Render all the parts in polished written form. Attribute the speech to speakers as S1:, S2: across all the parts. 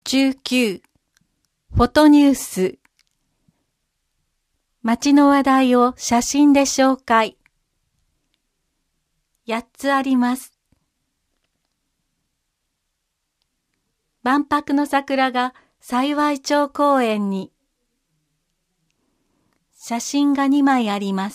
S1: 59フォトニュース街の話題を写真で紹介8つあります。万博の桜が幸町公園に。写真が2枚あります。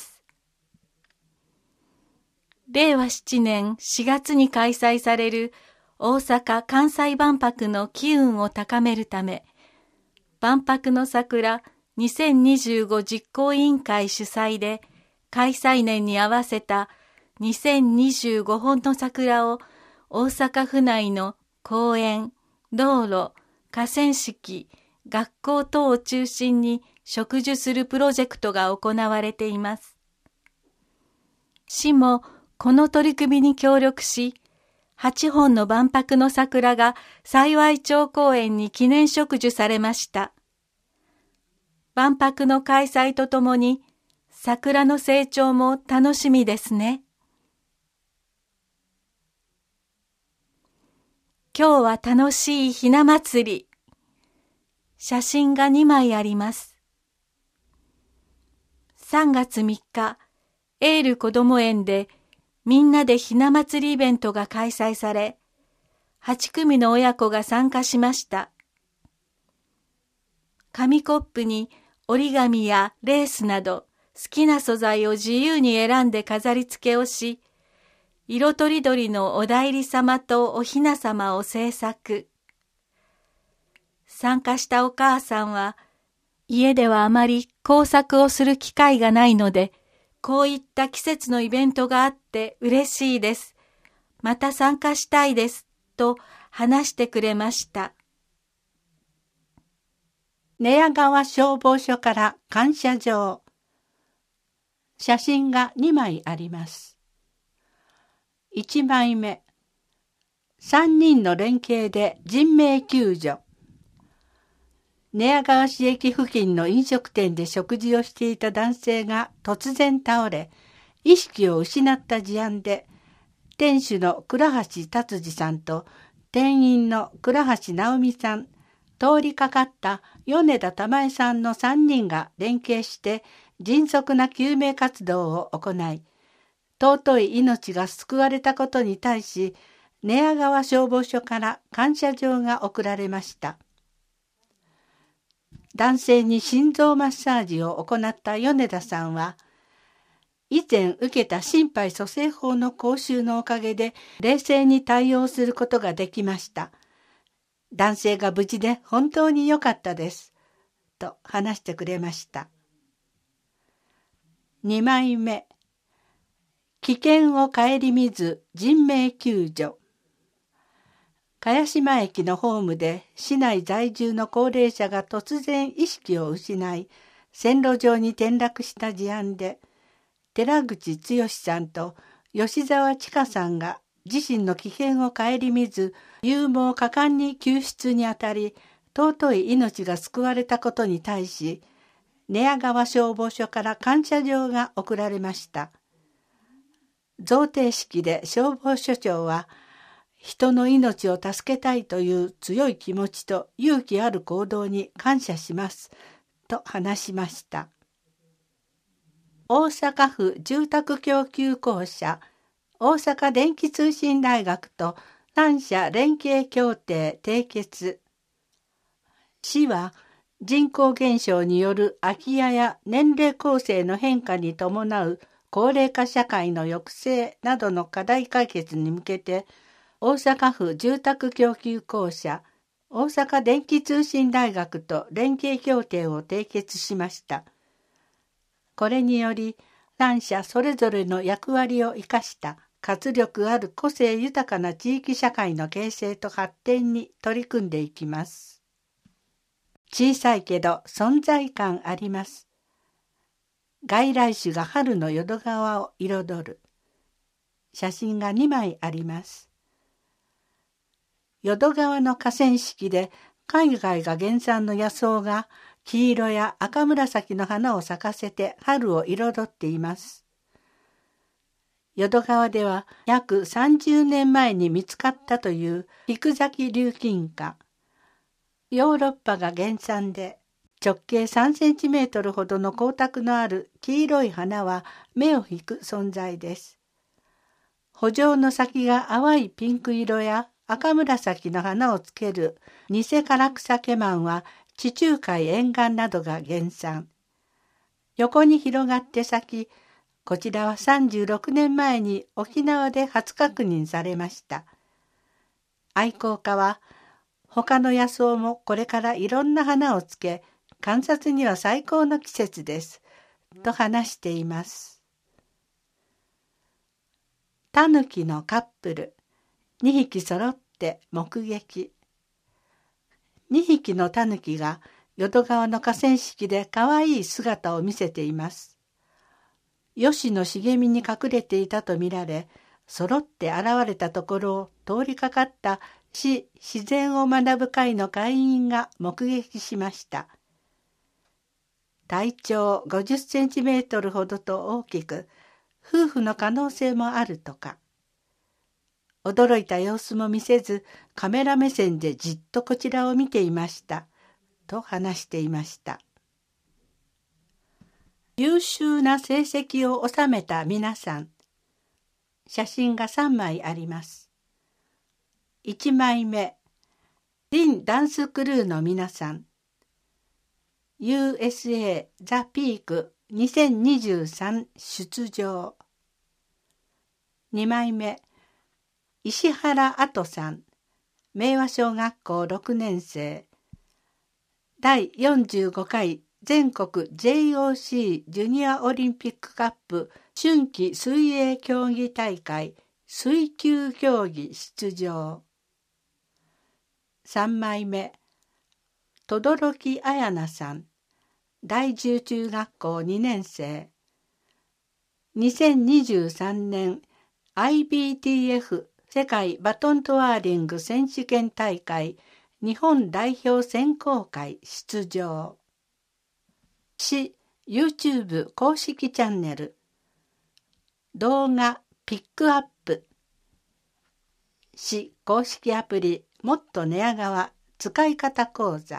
S1: 令和7年4月に開催される大阪・関西万博の機運を高めるため、万博の桜2025実行委員会主催で開催年に合わせた2025本の桜を大阪府内の公園、道路、河川敷、学校等を中心に植樹するプロジェクトが行われています。市もこの取り組みに協力し、8本の万博の桜が幸町公園に記念植樹されました。万博の開催とともに桜の成長も楽しみですね。今日は楽しいひな祭り。写真が2枚あります。3月3日、エールこども園でみんなでひな祭りイベントが開催され、8組の親子が参加しました。紙コップに折り紙やレースなど好きな素材を自由に選んで飾り付けをし、色とりどりのお内裏様とおひな様を制作。参加したお母さんは、家ではあまり工作をする機会がないので、こういった季節のイベントがあって嬉しいです。また参加したいです。と話してくれました。
S2: 寝屋川消防署から感謝状。写真が2枚あります。1枚目。3人の連携で人命救助。寝屋川市駅付近の飲食店で食事をしていた男性が突然倒れ、意識を失った事案で、店主の倉橋達治さんと店員の倉橋直美さん、通りかかった米田玉江さんの3人が連携して迅速な救命活動を行い、尊い命が救われたことに対し、寝屋川消防署から感謝状が贈られました。男性に心臓マッサージを行った米田さんは、以前受けた心肺蘇生法の講習のおかげで冷静に対応することができました。男性が無事で本当に良かったです。と話してくれました。2枚目。危険を顧みず人命救助。茅島駅のホームで市内在住の高齢者が突然意識を失い、線路上に転落した事案で、寺口剛さんと吉沢千佳さんが自身の危険を顧みず、勇猛果敢に救出にあたり、尊い命が救われたことに対し、寝屋川消防署から感謝状が贈られました。贈呈式で消防署長は、人の命を助けたいという強い気持ちと勇気ある行動に感謝しますと話しました。大阪府住宅供給公社、大阪電気通信大学と3社連携協定締結。市は人口減少による空き家や年齢構成の変化に伴う高齢化社会の抑制などの課題解決に向けて、大阪府住宅供給公社、大阪電気通信大学と連携協定を締結しました。これにより、3社それぞれの役割を生かした活力ある個性豊かな地域社会の形成と発展に取り組んでいきます。小さいけど存在感あります。外来種が春の淀川を彩る。写真が2枚あります。淀川の河川敷で海外が原産の野草が黄色や赤紫の花を咲かせて春を彩っています。淀川では約30年前に見つかったという菊崎竜金花。 ヨーロッパが原産で、直径3センチメートルほどの光沢のある黄色い花は目を引く存在です。穂状の先が淡いピンク色や赤紫の花をつけるニセカラクサケマンは地中海沿岸などが原産。横に広がって咲き、こちらは36年前に沖縄で初確認されました。愛好家は、他の野草もこれからいろんな花をつけ、観察には最高の季節です、と話しています。タヌキのカップル、2匹揃って目撃。2匹のタヌキが淀川の河川敷でかわいい姿を見せています。吉の茂みに隠れていたとみられ、揃って現れたところを通りかかった市自然を学ぶ会の会員が目撃しました。体長50センチメートルほどと大きく、夫婦の可能性もあるとか。驚いた様子も見せず、カメラ目線でじっとこちらを見ていました、と話していました。優秀な成績を収めた皆さん。写真が3枚あります。1枚目、リンダンスクルーの皆さん。USA ザ・ピーク2023出場。2枚目、石原あとさん、明和小学校6年生。第45回全国 JOC ジュニアオリンピックカップ春季水泳競技大会水球競技出場。3枚目、轟彩奈さん、第10中学校2年生。2023年 IBTF 世界バトントワーリング選手権大会日本代表選考会出場。市 YouTube 公式チャンネル動画ピックアップ。市公式アプリもっと寝屋川使い方講座。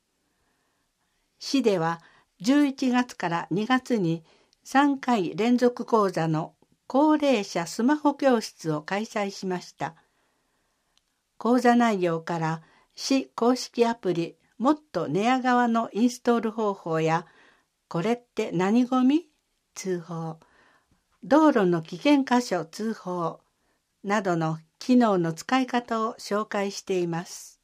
S2: 市では11月から2月に3回連続講座の高齢者スマホ教室を開催しました。講座内容から市公式アプリもっと寝屋川のインストール方法やこれって何ゴミ？通報、道路の危険箇所通報などの機能の使い方を紹介しています。